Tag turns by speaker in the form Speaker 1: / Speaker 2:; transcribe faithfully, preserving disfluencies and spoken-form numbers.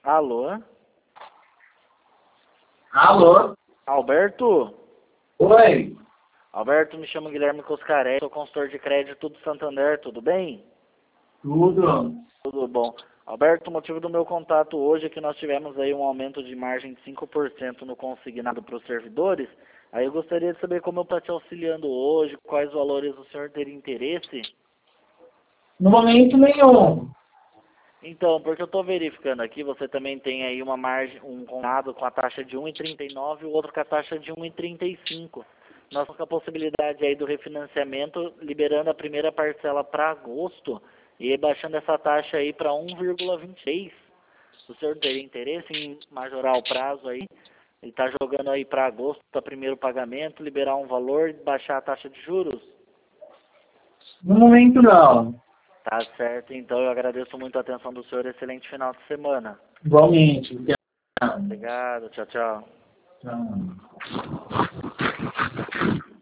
Speaker 1: Alô?
Speaker 2: Alô?
Speaker 1: Alberto?
Speaker 2: Oi?
Speaker 1: Alberto, me chamo Guilherme Coscarelli, sou consultor de crédito do Santander, tudo bem?
Speaker 2: Tudo?
Speaker 1: Tudo bom. Alberto, o motivo do meu contato hoje é que nós tivemos aí um aumento de margem de cinco por cento no consignado para os servidores. Aí eu gostaria de saber como eu estou te auxiliando hoje, quais valores o senhor teria interesse.
Speaker 2: No momento nenhum.
Speaker 1: Então, porque eu estou verificando aqui, você também tem aí uma margem, um consignado com a taxa de um vírgula trinta e nove e o outro com a taxa de um vírgula trinta e cinco. Nós estamos com a possibilidade aí do refinanciamento, liberando a primeira parcela para agosto e baixando essa taxa aí para um vírgula vinte e seis. O senhor teria interesse em majorar o prazo aí? Ele está jogando aí para agosto, para primeiro pagamento, liberar um valor e baixar a taxa de juros?
Speaker 2: No momento não.
Speaker 1: Tá certo, então eu agradeço muito a atenção do senhor. Excelente final de semana.
Speaker 2: Igualmente. Obrigado.
Speaker 1: Obrigado, tchau, tchau.
Speaker 2: Tchau.